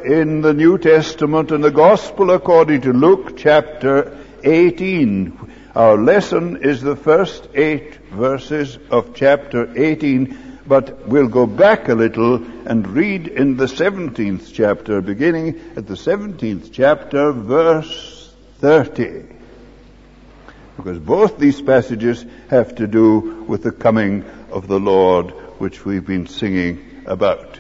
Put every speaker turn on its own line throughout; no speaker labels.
in the New Testament in the Gospel according to Luke chapter 18. Our lesson is the first 8 verses of chapter 18, but we'll go back a little and read in the 17th chapter, beginning at the 17th chapter, verse 30. Because both these passages have to do with the coming of the Lord, which we've been singing about.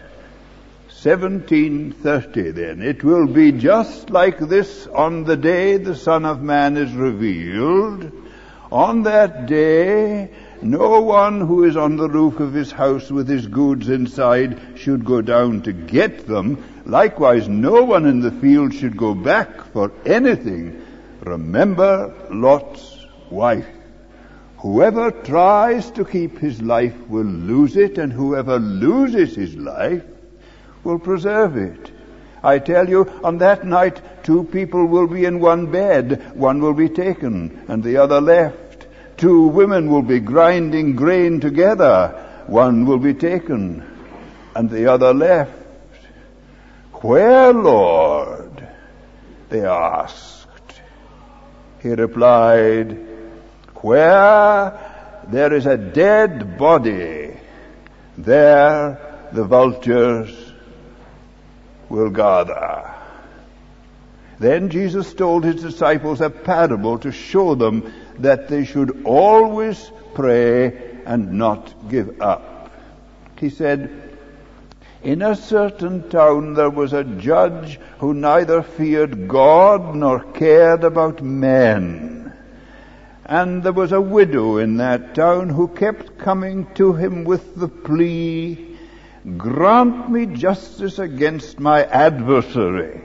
17:30 then. It will be just like this on the day the Son of Man is revealed. On that day, no one who is on the roof of his house with his goods inside should go down to get them. Likewise, no one in the field should go back for anything. Remember Lot's wife. Whoever tries to keep his life will lose it, and whoever loses his life will preserve it. I tell you, on that night, 2 people will be in one bed. One will be taken, and the other left. 2 women will be grinding grain together. One will be taken, and the other left. Where, Lord? They asked. He replied, where there is a dead body, there the vultures will gather. Then Jesus told his disciples a parable to show them that they should always pray and not give up. He said, in a certain town there was a judge who neither feared God nor cared about men. And there was a widow in that town who kept coming to him with the plea, grant me justice against my adversary.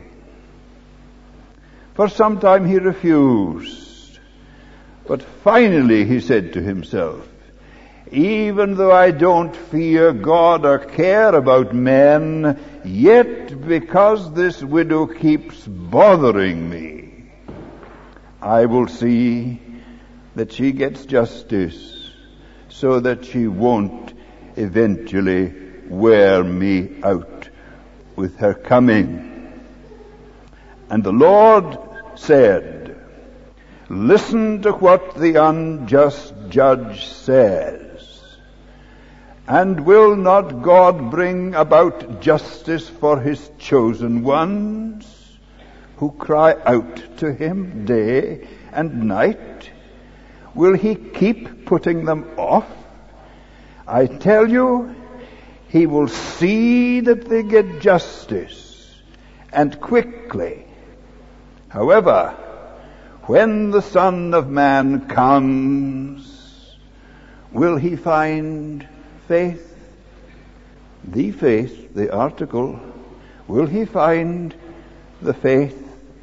For some time he refused. But finally he said to himself, even though I don't fear God or care about men, yet because this widow keeps bothering me, I will see that she gets justice so that she won't eventually wear me out with her coming. And the Lord said, listen to what the unjust judge says. And will not God bring about justice for his chosen ones who cry out to him day and night? Will he keep putting them off? I tell you, he will see that they get justice, and quickly. However, when the Son of Man comes, will he find faith? The faith, the article, will he find the faith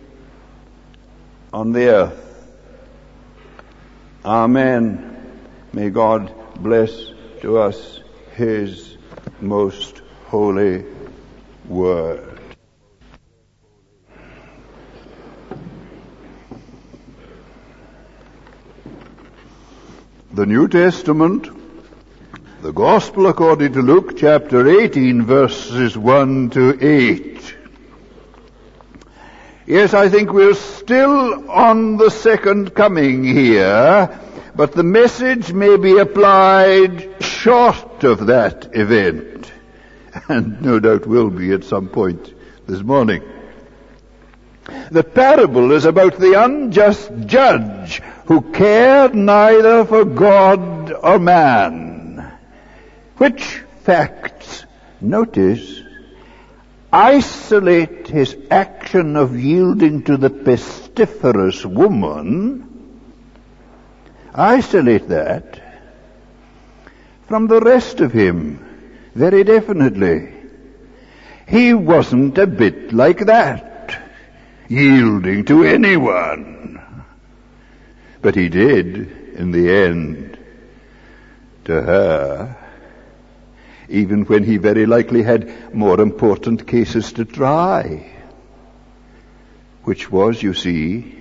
on the earth? Amen. May God bless to us his most holy word. The New Testament, the Gospel according to Luke chapter 18 verses 1 to 8. Yes, I think we're still on the second coming here, but the message may be applied short of that event, and no doubt will be at some point this morning. The parable is about the unjust judge who cared neither for God or man, which facts, notice, isolate his action of yielding to the pestiferous woman, isolate that from the rest of him very definitely. He wasn't a bit like that, yielding to anyone. But he did, in the end, to her, even when he very likely had more important cases to try, which was, you see,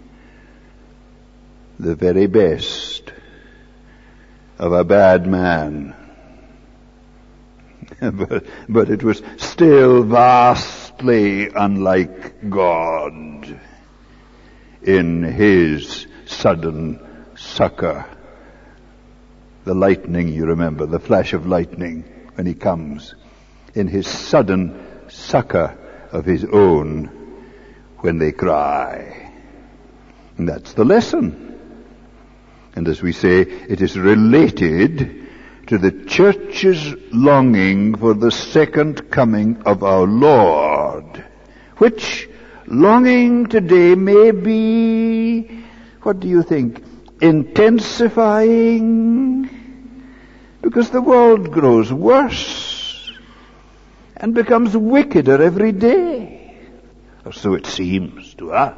the very best of a bad man. But it was still vastly vastly unlike God in his sudden succor. The lightning, you remember, the flash of lightning when he comes, in his sudden succor of his own when they cry. And that's the lesson. And as we say, it is related to the church's longing for the second coming of our Lord, which longing today may be, what do you think, intensifying, because the world grows worse and becomes wickeder every day, or so it seems to us.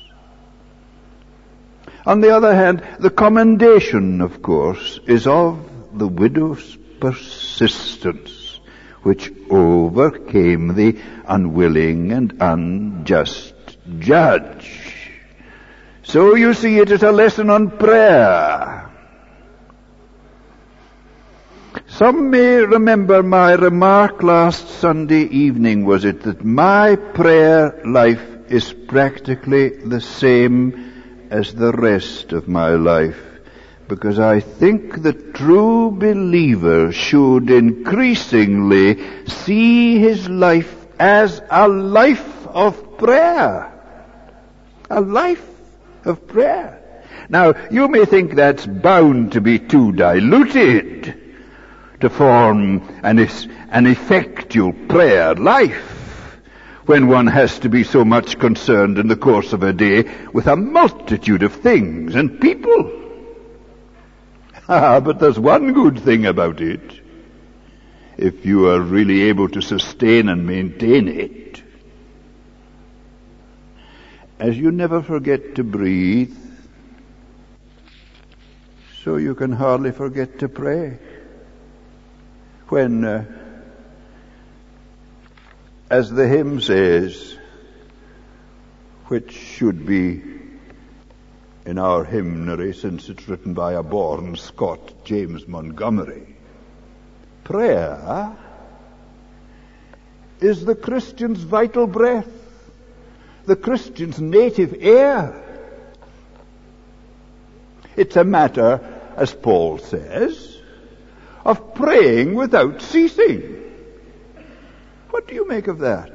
On the other hand, the commendation, of course, is of the widow's persistence, which overcame the unwilling and unjust judge. So you see, it is a lesson on prayer. Some may remember my remark last Sunday evening, was it, that my prayer life is practically the same as the rest of my life, because I think the true believer should increasingly see his life as a life of prayer. A life of prayer. Now, you may think that's bound to be too diluted to form an effectual prayer life, when one has to be so much concerned in the course of a day with a multitude of things and people. But there's one good thing about it, if you are really able to sustain and maintain it. As you never forget to breathe, so you can hardly forget to pray. When, as the hymn says, which should be in our hymnary, since it's written by a born Scot, James Montgomery, prayer is the Christian's vital breath, the Christian's native air. It's a matter, as Paul says, of praying without ceasing. What do you make of that?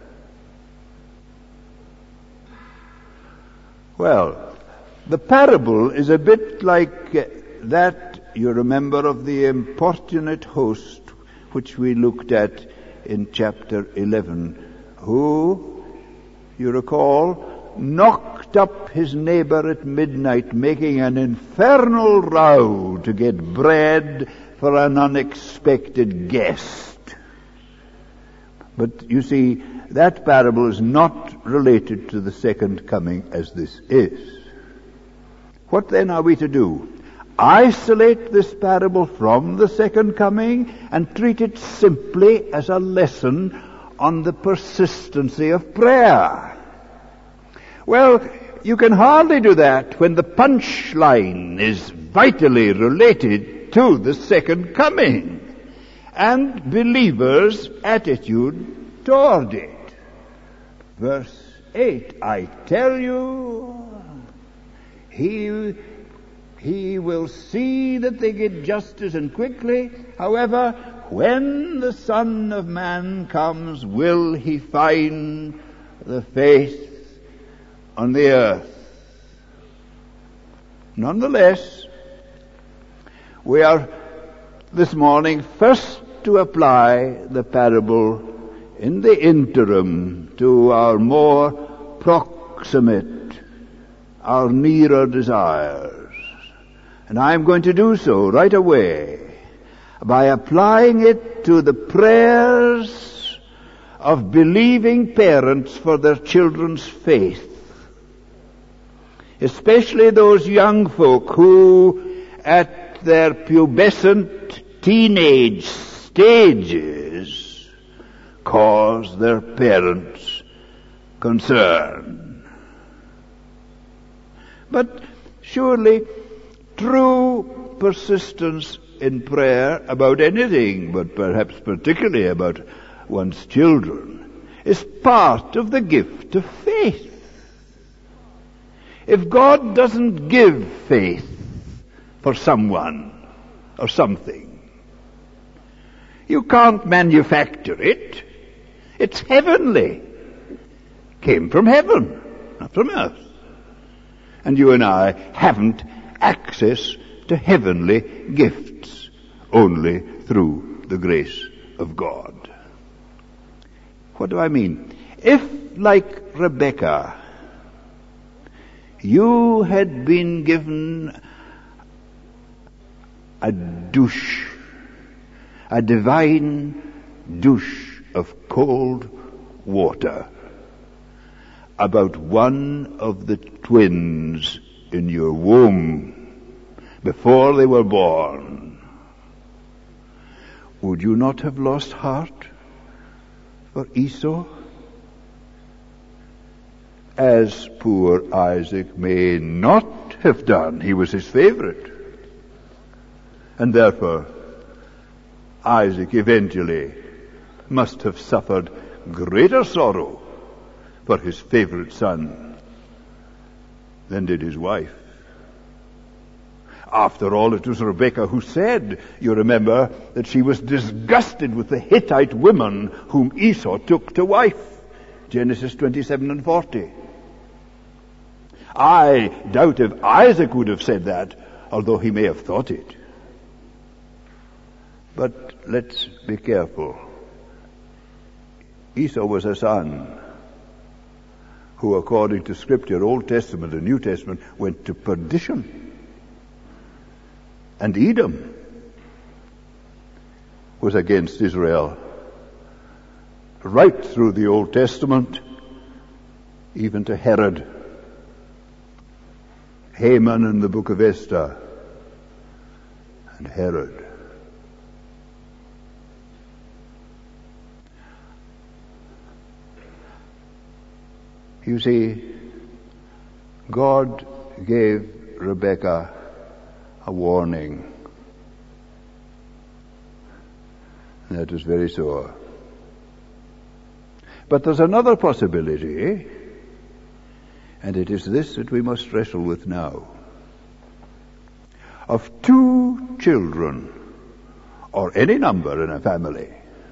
Well, the parable is a bit like that, you remember, of the importunate host, which we looked at in chapter 11, who, you recall, knocked up his neighbor at midnight, making an infernal row to get bread for an unexpected guest. But you see, that parable is not related to the second coming as this is. What then are we to do? Isolate this parable from the second coming and treat it simply as a lesson on the persistency of prayer. Well, you can hardly do that when the punchline is vitally related to the second coming and believers' attitude toward it. Verse 8, I tell you, he will see that they get justice and quickly. However, when the Son of Man comes, will he find the faith on the earth? Nonetheless, we are this morning first to apply the parable in the interim to our more proximate, our nearer desires. And I'm going to do so right away by applying it to the prayers of believing parents for their children's faith. Especially those young folk who, at their pubescent teenage stages, cause their parents concern. But surely true persistence in prayer about anything, but perhaps particularly about one's children, is part of the gift of faith. If God doesn't give faith for someone or something, you can't manufacture it. It's heavenly. Came from heaven, not from earth. And you and I haven't access to heavenly gifts, only through the grace of God. What do I mean? If, like Rebecca, you had been given a douche, a divine douche of cold water about one of the twins in your womb before they were born, would you not have lost heart for Esau? As poor Isaac may not have done. He was his favorite. And therefore, Isaac eventually must have suffered greater sorrow for his favorite son than did his wife. After all, it was Rebekah who said, you remember, that she was disgusted with the Hittite women whom Esau took to wife. Genesis 27 and 40. I doubt if Isaac would have said that, although he may have thought it. But let's be careful. Esau was a son who, according to Scripture, Old Testament and New Testament, went to perdition. And Edom was against Israel right through the Old Testament, even to Herod, Haman in the book of Esther, and Herod. You see, God gave Rebekah a warning. That was very sore. But there's another possibility, and it is this that we must wrestle with now. Of two children, or any number in a family,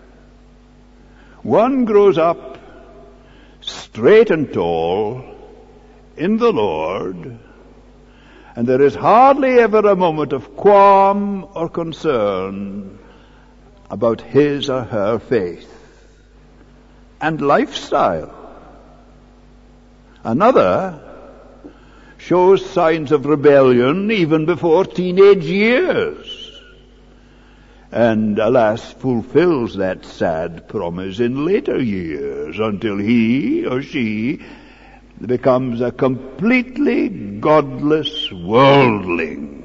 one grows up straight and tall in the Lord, and there is hardly ever a moment of qualm or concern about his or her faith and lifestyle. Another shows signs of rebellion even before teenage years, and alas, fulfills that sad promise in later years until he or she becomes a completely godless worldling.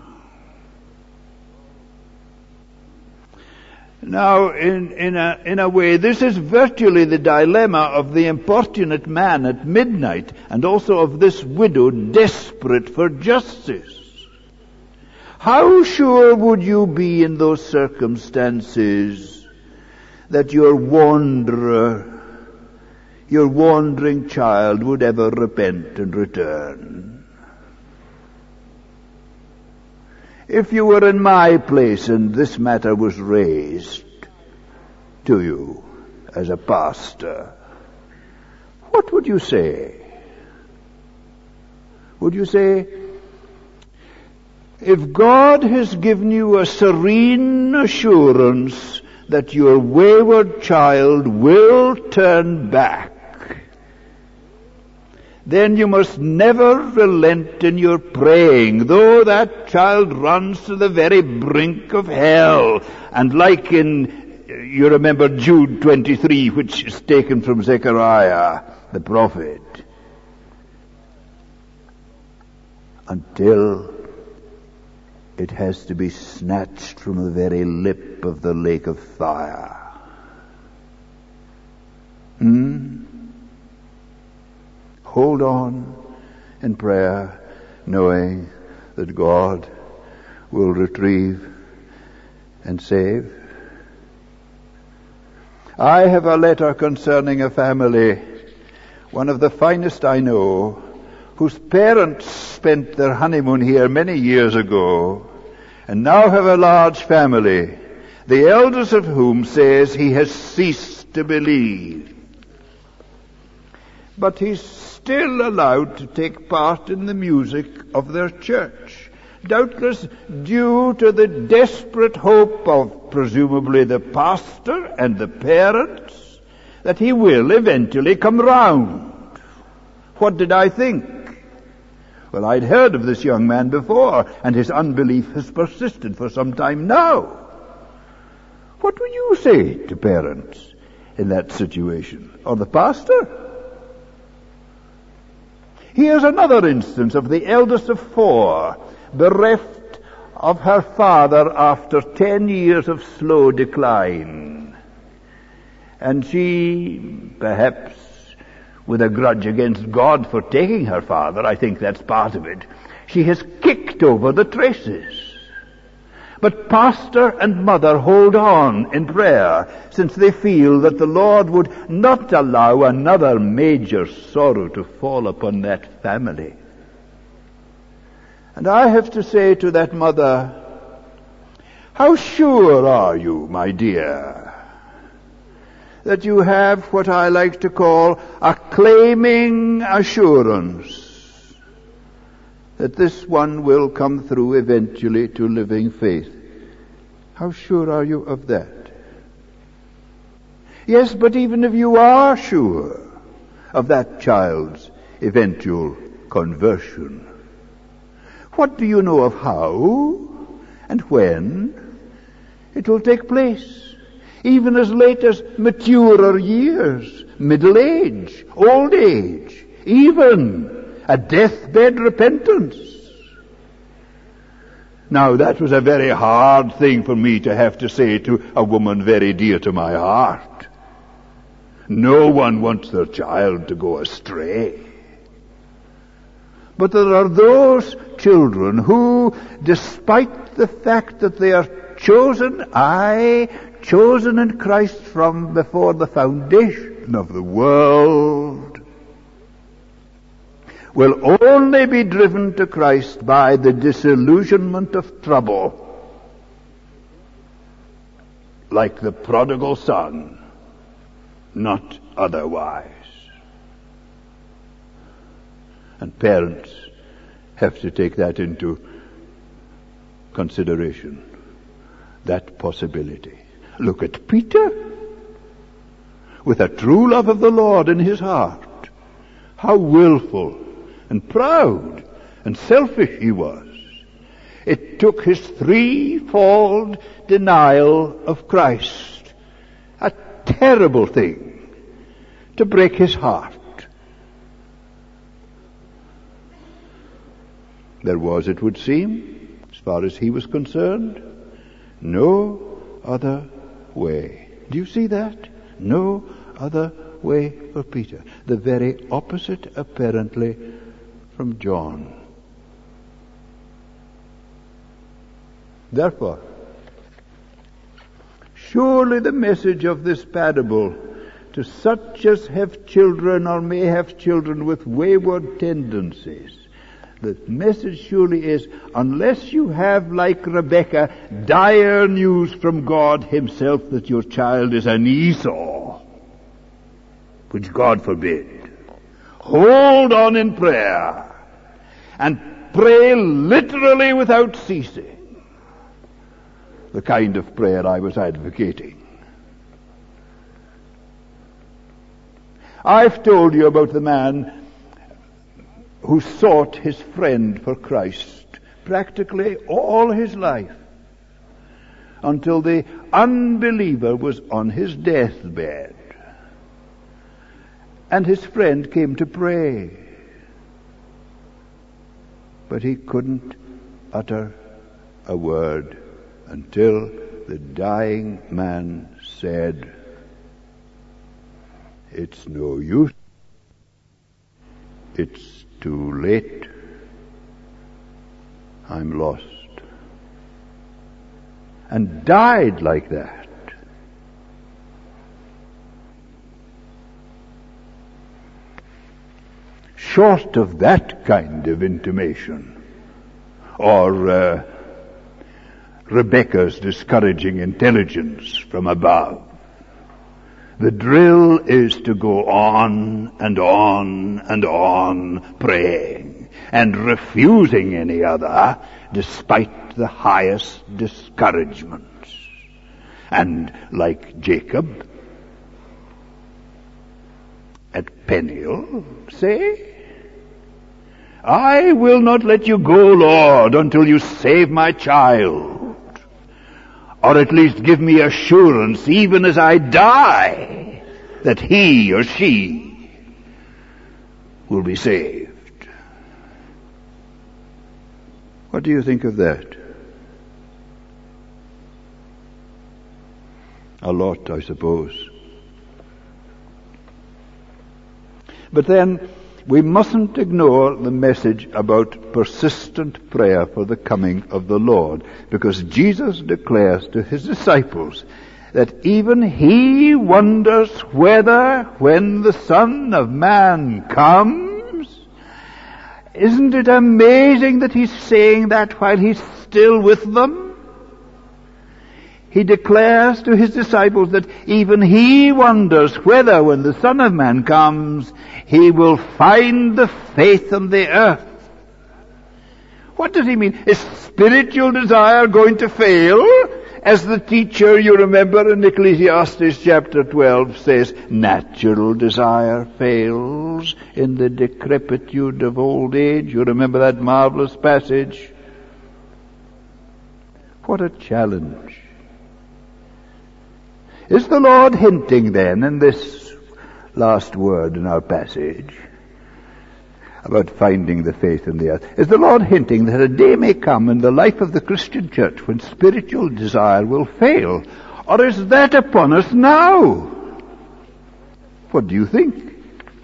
Now, in a way, this is virtually the dilemma of the importunate man at midnight, and also of this widow desperate for justice. How sure would you be in those circumstances that your wanderer, your wandering child, would ever repent and return? If you were in my place and this matter was raised to you as a pastor, what would you say? Would you say, if God has given you a serene assurance that your wayward child will turn back, then you must never relent in your praying, though that child runs to the very brink of hell. And like you remember Jude 23, which is taken from Zechariah, the prophet, until it has to be snatched from the very lip of the lake of fire. Hold on in prayer, knowing that God will retrieve and save. I have a letter concerning a family, one of the finest I know, whose parents spent their honeymoon here many years ago, and now have a large family, the eldest of whom says he has ceased to believe. But he's still allowed to take part in the music of their church, doubtless due to the desperate hope of presumably the pastor and the parents that he will eventually come round. What did I think? Well, I'd heard of this young man before, and his unbelief has persisted for some time now. What would you say to parents in that situation? Or the pastor? Here's another instance of the eldest of four, bereft of her father after 10 years of slow decline. And she, perhaps with a grudge against God for taking her father, I think that's part of it, she has kicked over the traces. But pastor and mother hold on in prayer, since they feel that the Lord would not allow another major sorrow to fall upon that family. And I have to say to that mother, how sure are you, my dear, that you have what I like to call a claiming assurance that this one will come through eventually to living faith? How sure are you of that? Yes, but even if you are sure of that child's eventual conversion, what do you know of how and when it will take place? Even as late as maturer years, middle age, old age, even a deathbed repentance. Now, that was a very hard thing for me to have to say to a woman very dear to my heart. No one wants their child to go astray. But there are those children who, despite the fact that they are chosen in Christ from before the foundation of the world, will only be driven to Christ by the disillusionment of trouble, like the prodigal son, not otherwise. And parents have to take that into consideration, that possibility. Look at Peter, with a true love of the Lord in his heart. How willful and proud and selfish he was. It took his threefold denial of Christ, a terrible thing, to break his heart. There was, it would seem, as far as he was concerned, no other way. Do you see that? No other way for Peter. The very opposite, apparently, from John. Therefore, surely the message of this parable to such as have children or may have children with wayward tendencies, the message surely is, unless you have, like Rebecca, dire news from God himself that your child is an Esau, which God forbid, hold on in prayer, and pray literally without ceasing, the kind of prayer I was advocating. I've told you about the man who sought his friend for Christ practically all his life, until the unbeliever was on his deathbed, and his friend came to pray, but he couldn't utter a word until the dying man said, "It's no use. It's too late. I'm lost." And died like that. short of that kind of intimation, or Rebecca's discouraging intelligence from above. The drill is to go on and on and on praying and refusing any other despite the highest discouragements. And like Jacob at Peniel, say, I will not let you go, Lord, until you save my child. Or at least give me assurance, even as I die, that he or she will be saved. What do you think of that? A lot, I suppose. But then, we mustn't ignore the message about persistent prayer for the coming of the Lord, because Jesus declares to his disciples that even he wonders whether, when the Son of Man comes, isn't it amazing that he's saying that while he's still with them? He declares to his disciples that even he wonders whether, when the Son of Man comes, he will find the faith on the earth. What does he mean? Is spiritual desire going to fail? As the teacher, you remember in Ecclesiastes chapter 12 says, natural desire fails in the decrepitude of old age. You remember that marvelous passage? What a challenge. Is the Lord hinting then in this last word in our passage about finding the faith in the earth? Is the Lord hinting that a day may come in the life of the Christian church when spiritual desire will fail? Or is that upon us now? What do you think?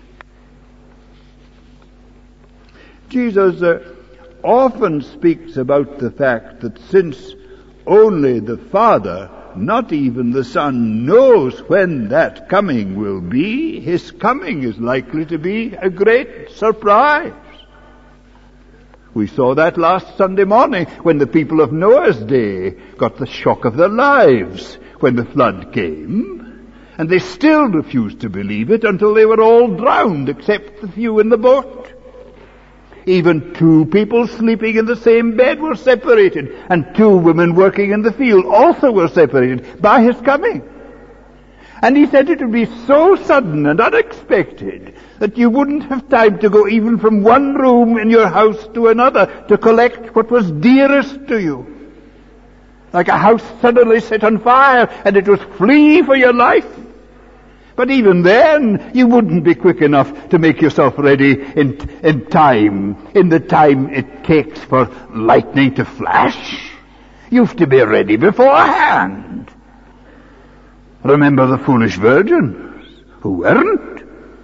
Jesus often speaks about the fact that since only the Father, not even the Son, knows when that coming will be, his coming is likely to be a great surprise. We saw that last Sunday morning when the people of Noah's day got the shock of their lives when the flood came, and they still refused to believe it until they were all drowned except the few in the boat. Even two people sleeping in the same bed were separated, and two women working in the field also were separated by his coming. And he said it would be so sudden and unexpected that you wouldn't have time to go even from one room in your house to another to collect what was dearest to you. Like a house suddenly set on fire, and it was flee for your life. But even then, you wouldn't be quick enough to make yourself ready in time, in the time it takes for lightning to flash. You've to be ready beforehand. Remember the foolish virgins who weren't.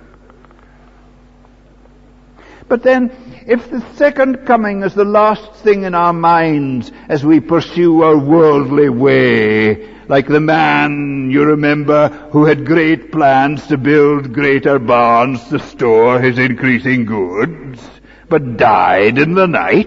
But then, if the second coming is the last thing in our minds as we pursue our worldly way, like the man, you remember, who had great plans to build greater barns to store his increasing goods, but died in the night,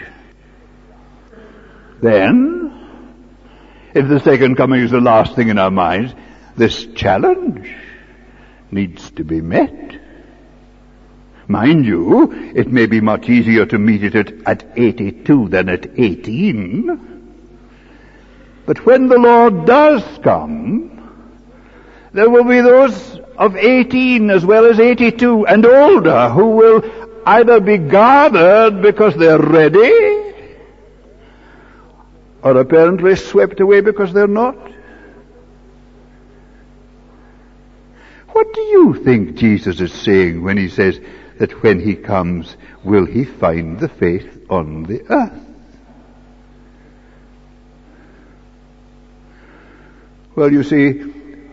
then, if the second coming is the last thing in our minds, this challenge needs to be met. Mind you, it may be much easier to meet it at 82 than at 18. But when the Lord does come, there will be those of 18 as well as 82 and older who will either be gathered because they're ready, or apparently swept away because they're not. What do you think Jesus is saying when he says that when he comes, will he find the faith on the earth? Well, you see,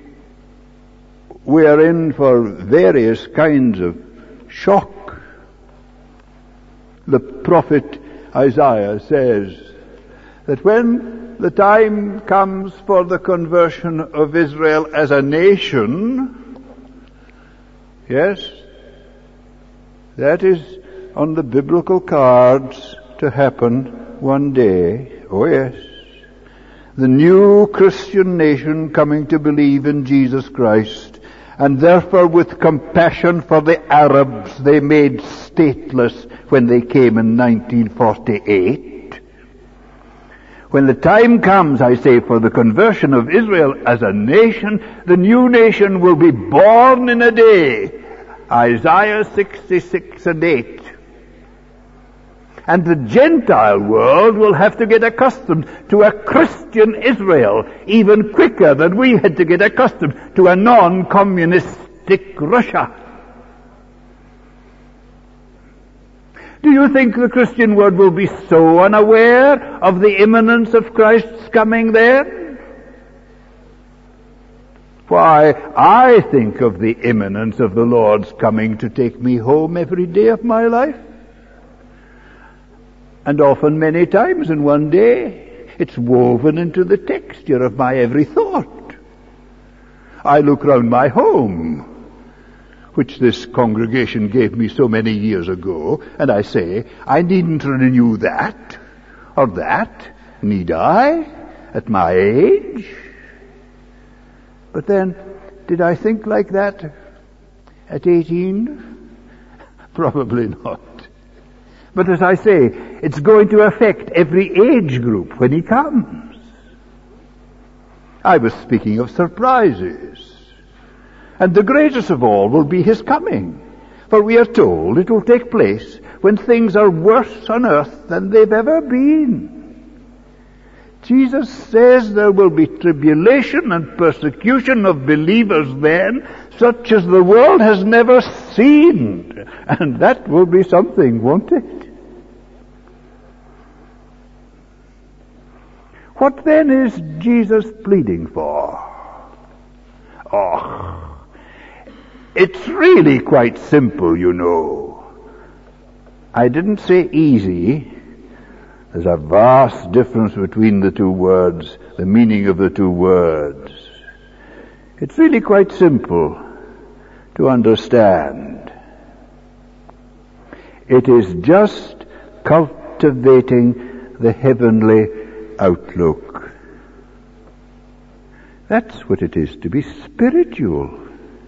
we are in for various kinds of shock. The prophet Isaiah says that when the time comes for the conversion of Israel as a nation, yes, That is on the biblical cards to happen one day. Oh yes. The new Christian nation coming to believe in Jesus Christ, and therefore with compassion for the Arabs they made stateless when they came in 1948. When the time comes, I say, for the conversion of Israel as a nation, the new nation will be born in a day. Isaiah 66 and 8. And the Gentile world will have to get accustomed to a Christian Israel even quicker than we had to get accustomed to a non-communistic Russia. Do you think the Christian world will be so unaware of the imminence of Christ's coming then? Why, I think of the imminence of the Lord's coming to take me home every day of my life. And often many times in one day. It's woven into the texture of my every thought. I look round my home, which this congregation gave me so many years ago, and I say, I needn't renew that, or that, need I, at my age? But then, did I think like that at 18? Probably not. But as I say, it's going to affect every age group when he comes. I was speaking of surprises. And the greatest of all will be his coming. For we are told it will take place when things are worse on earth than they've ever been. Jesus says there will be tribulation and persecution of believers then, such as the world has never seen. And that will be something, won't it? What then is Jesus pleading for? Oh, it's really quite simple, you know. I didn't say easy. There's a vast difference between the two words, the meaning of the two words. It's really quite simple to understand. It is just cultivating the heavenly outlook. That's what it is to be spiritual.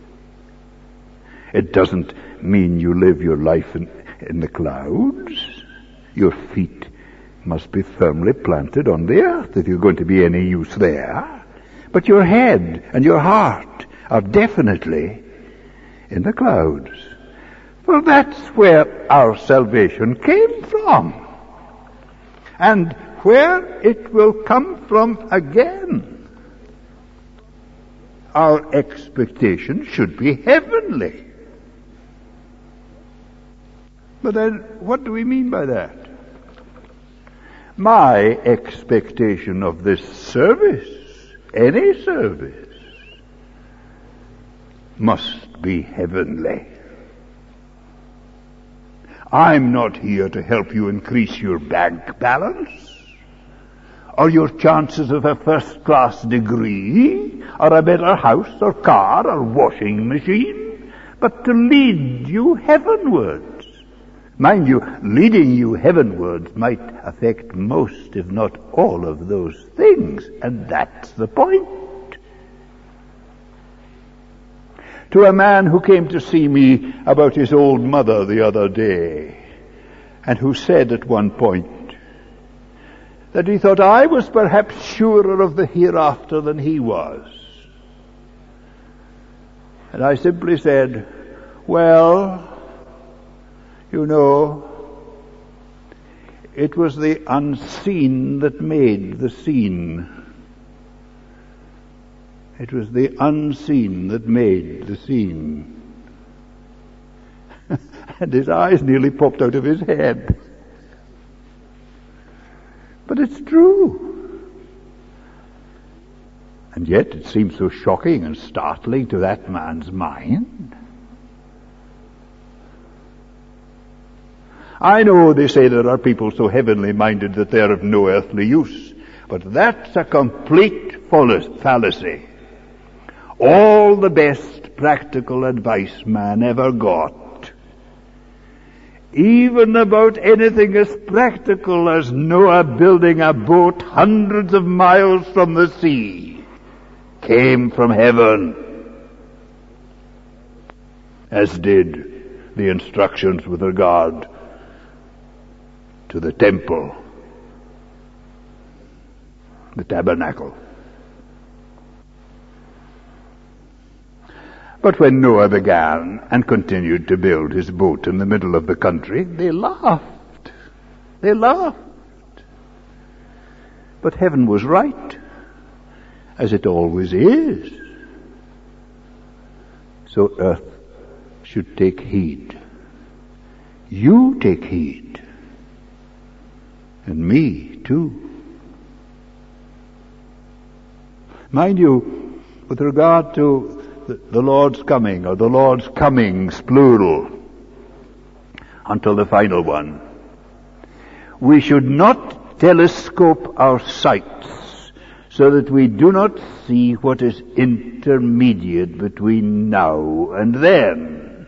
It doesn't mean you live your life in the clouds. Your feet must be firmly planted on the earth if you're going to be any use there. But your head and your heart are definitely in the clouds. For that's where our salvation came from. And where it will come from again. Our expectation should be heavenly. But then, what do we mean by that? My expectation of this service, any service, must be heavenly. I'm not here to help you increase your bank balance, or your chances of a first-class degree, or a better house, or car, or washing machine, but to lead you heavenwards. Mind you, leading you heavenwards might affect most, if not all, of those things, and that's the point. To a man who came to see me about his old mother the other day, and who said at one point that he thought I was perhaps surer of the hereafter than he was. And I simply said, well, you know, it was the unseen that made the seen. It was the unseen that made the seen. And his eyes nearly popped out of his head. But it's true. And yet it seems so shocking and startling to that man's mind. I know they say there are people so heavenly minded that they are of no earthly use, but that's a complete fallacy. All the best practical advice man ever got even about anything as practical as Noah building a boat hundreds of miles from the sea, came from heaven, as did the instructions with regard to the temple, the tabernacle. But when Noah began and continued to build his boat in the middle of the country, they laughed. They laughed. But heaven was right, as it always is. So earth should take heed. You take heed. And me too. Mind you, with regard to the Lord's coming, or the Lord's comings, plural, until the final one, we should not telescope our sights so that we do not see what is intermediate between now and then.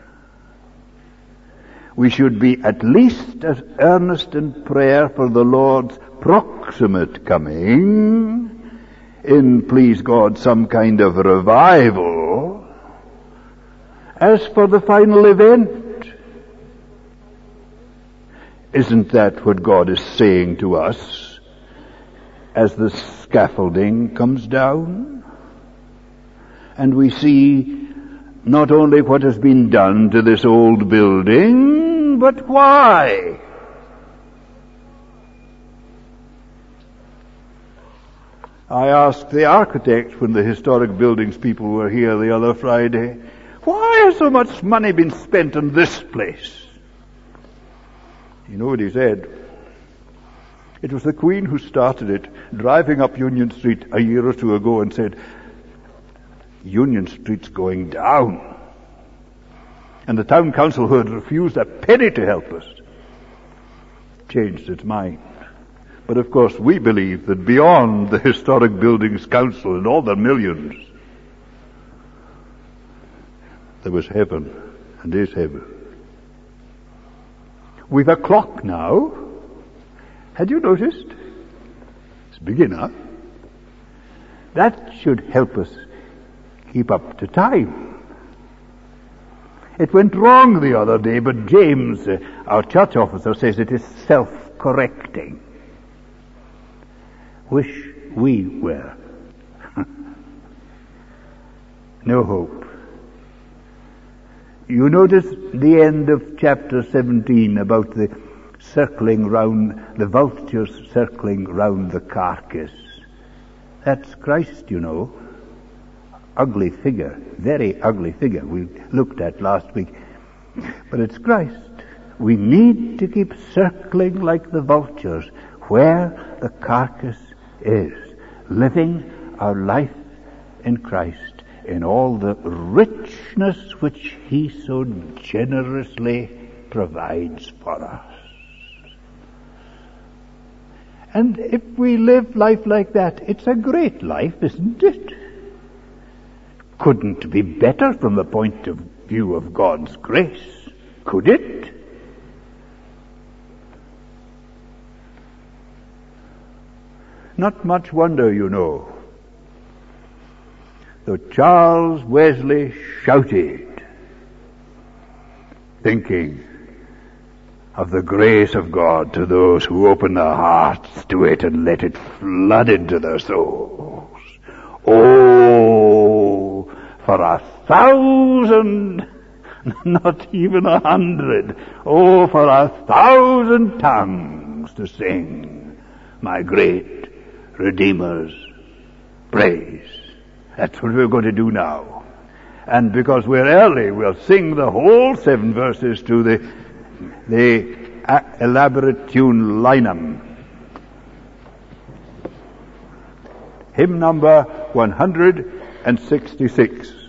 We should be at least as earnest in prayer for the Lord's proximate coming, in, please God, some kind of revival, as for the final event. Isn't that what God is saying to us as the scaffolding comes down? And we see not only what has been done to this old building, but why. I asked the architect when the historic buildings people were here the other Friday, why has so much money been spent on this place? You know what he said? It was the Queen who started it, driving up Union Street a year or two ago and said, Union Street's going down. And the town council, who had refused a penny to help us, changed its mind. But of course we believe that beyond the Historic Buildings Council and all their millions, there was heaven and is heaven. We've a clock now. Had you noticed? It's big enough. That should help us keep up to time. It went wrong the other day, but James, our church officer, says it is self-correcting. Wish we were. No hope. You notice the end of chapter 17 about the circling round, the vultures circling round the carcass. That's Christ, you know. Ugly figure, very ugly figure we looked at last week. But it's Christ. We need to keep circling like the vultures where the carcass is, living our life in Christ in all the richness which He so generously provides for us. And if we live life like that, it's a great life, isn't it? Couldn't be better from the point of view of God's grace, could it? Not much wonder, you know, though Charles Wesley shouted, thinking of the grace of God to those who open their hearts to it and let it flood into their souls. Oh, for 1,000, not even 100, oh, for 1,000 tongues to sing my great Redeemer's praise. That's what we're going to do now. And because we're early, we'll sing the whole 7 verses to the elaborate tune Linam. Hymn number 166.